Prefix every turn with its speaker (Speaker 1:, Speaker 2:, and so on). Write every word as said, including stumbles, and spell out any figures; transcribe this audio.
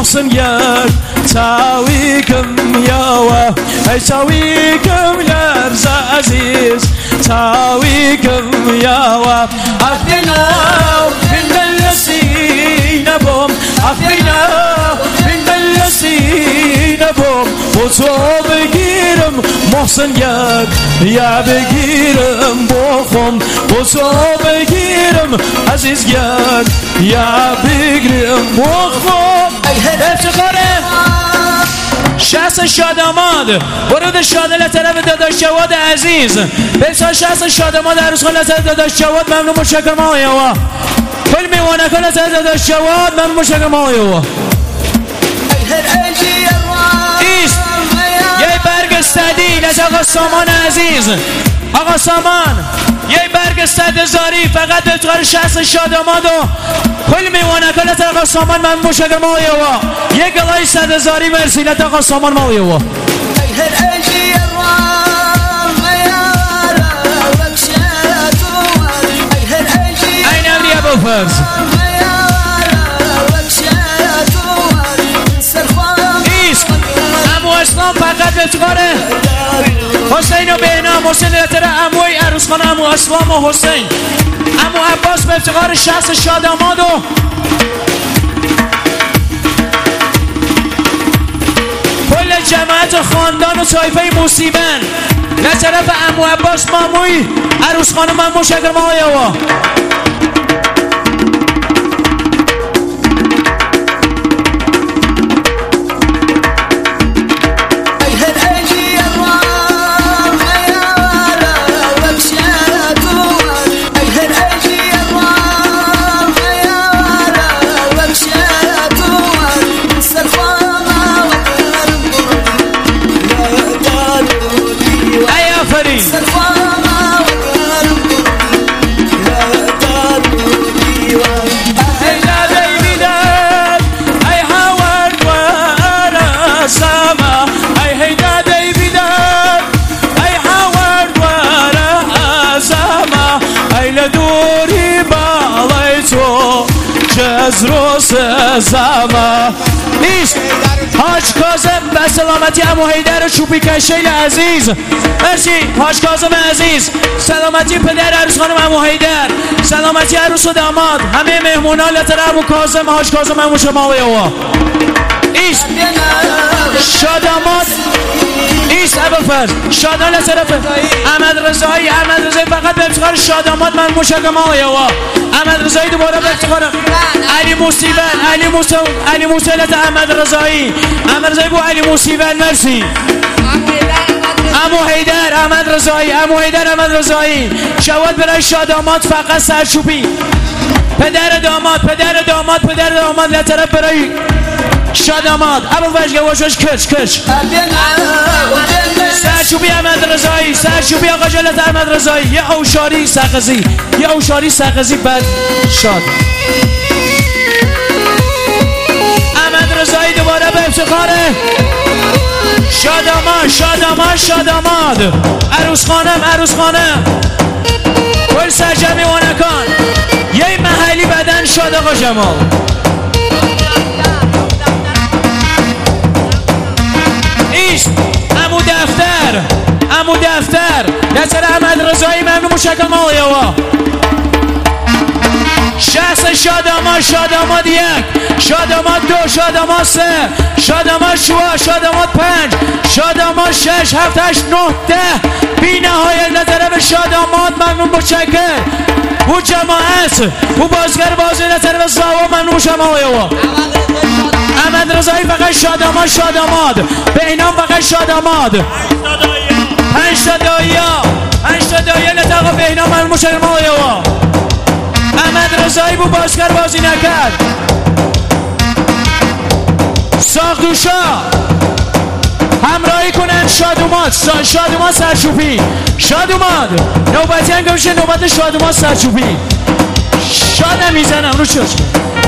Speaker 1: محسن گرد تاویکم یاوه ای تاویکم لرز عزیز تاویکم یاوه افینا من دلسی نبوم افینا من دلسی نبوم و تو بگیرم محسن گرد یا بگیرم بخم و تو بگیرم عزیز گرد یا بگیرم بخم افتخاره شخص شاداماد ورود شادله طرف داداش جواد عزیز بسیار شخص شاداماد عروس خاله طرف داداش جواد ممنون متشکرم آقای آقا کل میوانه کل طرف داداش جواد ممنون متشکرم آقای آقا ایست یه برگ استدیل از آقا سامان عزیز آقا سامان یه برگ صد زاری فقط به افتخار شخص شاداماد و کل میوانه کل آقا سامان من مشکرم آقای آقا یک گلای صد زاری مرسی لط آقا سامان آقای آقا این امری ابو فرز ایست امو اسلام فقط به افتخار حسین و بهنام حسین لطر اموی عروس خانه امو اسلام و حسین امو عباس به افتخار شخص شاداماد و کل جماعت خاندان و طایفه موسیبن به طرف امو عباس ماموی عروس خانه من مشکرم آقای آقا روز زمان نیست حاج کاظم به سلامتی عمو حیدر چوبی کشیل عزیز مرسی حاج کاظم عزیز سلامتی پدر عروس خانم عمو حیدر سلامتی عروس و داماد همه مهمونان لطر عمو کاظم حاج کاظم عمو شما آقای آقا ایست شاداماد ایست ابوالفضل شادان لطرف احمد رضایی احمد رضایی فقط به افتخار شاداماد من مشکرم آقای آقا احمد رضایی دوباره به افتخار علی موسیبن علی موسی علی موسی لطر احمد رضایی احمد رضایی بو علی موسیبن مرسی عمو حیدر احمد رضایی عمو حیدر احمد رضایی جواد برای شاداماد فقط سرچوبی پدر داماد پدر داماد پدر داماد لطرف برای شاداماد ابو وجه وشوش کچ کچ سرچوبی احمد رضایی سرچوبی آقا جلت احمد رضایی یه اوشاری سقزی یه اوشاری سقزی بعد شاد احمد رضایی دوباره به افتخار شاداماد شاداماد شاداماد عروس خانم عروس خانم کل سرجمی وانکان یه محلی بدن شاد آقا جمال ایست عمو دفتر عمو دفتر نظر احمد رضایی ممنون مشکرم آقای آقا شخص شاداماد شاداماد یک شاداماد دو شاداماد سه شاداماد چهار شاداماد پنج شاداماد شش هفت هشت نه ده بی نهایت نظر شاداماد ممنون متشکر او جماعت او بازیگر بازی نظر زاوا ممنون شما آقای آقا احمد رضایی فقط شاداماد شاداماد بهنام فقط شاداماد پنج تا دایا پنج تا دایا لطاقا بهنام ممنون مشکرم آقای آقا احمد رضایی بو بازیگر بازی نکرد ساقدوشا همراهی کنن شادوماد شادوماد سرچوبی شادوماد نوبتی هم گوشه نوبت شادوماد سرچوبی شاد نمیزنم رو چشم